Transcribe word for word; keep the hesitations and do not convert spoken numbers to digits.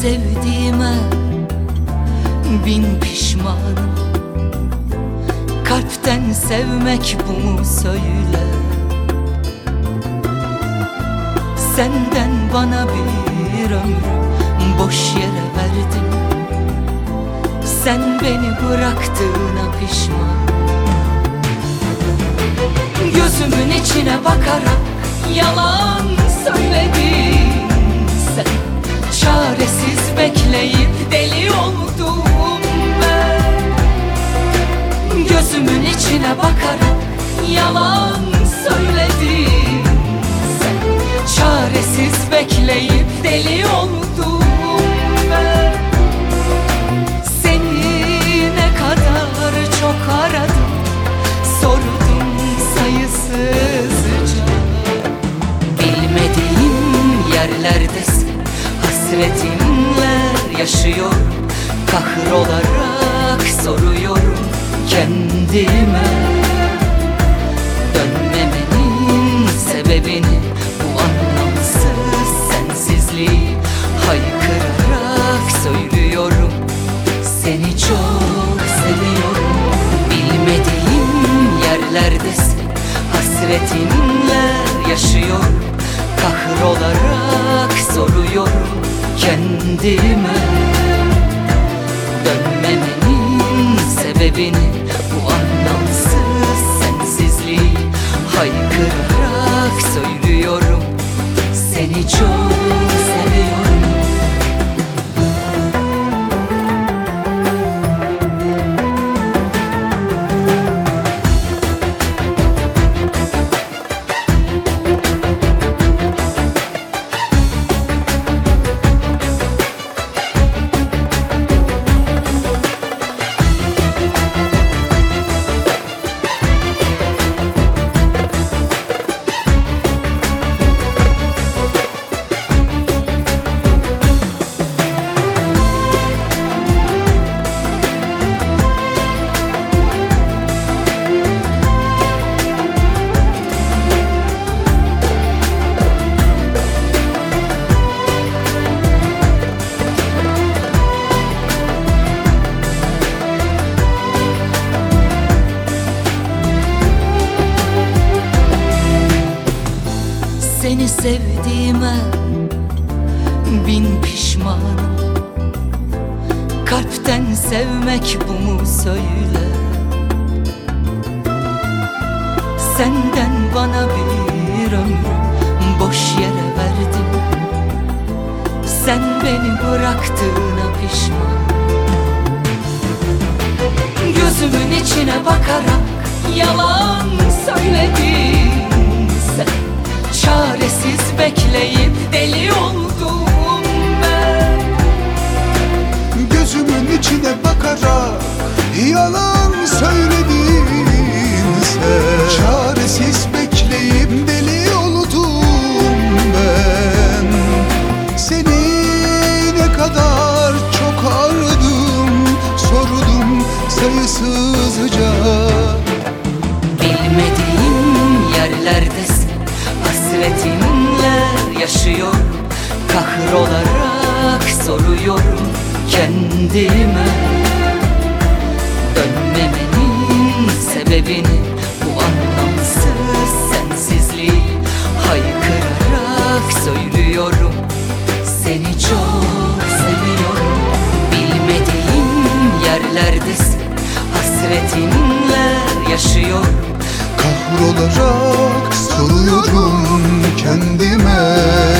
sevdiğime bin pişmanım. Kalpten sevmek bu mu söyle? Senden bana bir ömrü boş yere verdim. Sen beni bıraktığına pişman. Gözümün içine bakarak yalan söyledin sen. Çaresiz bekleyip deli oldum ben. Gözümün içine bakarak yalan söyledin sen. Çaresiz bekleyip deli oldum ben. Seni ne kadar çok aradım, sordum sayısızca. Bilmediğim yerlerdesin, hasretinle yaşıyorum. Kahrolarak soruyorum kendime. Dönmemenin sebebini, bu anlamsız sensizliği haykırarak söylüyorum. Seni çok seviyorum. Bilmediğim yerlerdesin, hasretinle yaşıyorum. Kahrolarak soruyorum kendime. Dönmemenin sebebini, bu anlamsız sensizliği haykırarak söylüyorum. Seni çok seviyorum. Seni sevdiğime bin pişmanım. Kalpten sevmek bu mu söyle? Senden bana bir ömrü boş yere verdim. Sen beni bıraktığına pişman. Gözümün içine bakarak yalan söyledin sen. Çaresiz bekleyip deli oldum ben. Gözümün içine bakarak yalan söyledin sen. Çaresiz bekleyip deli oldum ben. Seni ne kadar çok aradım, sordum sayısızca. Bilmediğim yerlerdesin, hasretinle yaşıyorum. Kahrolarak soruyorum kendime. Dönmemenin sebebini, bu anlamsız sensizliği haykırarak söylüyorum. Seni çok seviyorum. Bilmediğim yerlerdesin, hasretinle yaşıyorum. Kahrolarak soruyorum kendime.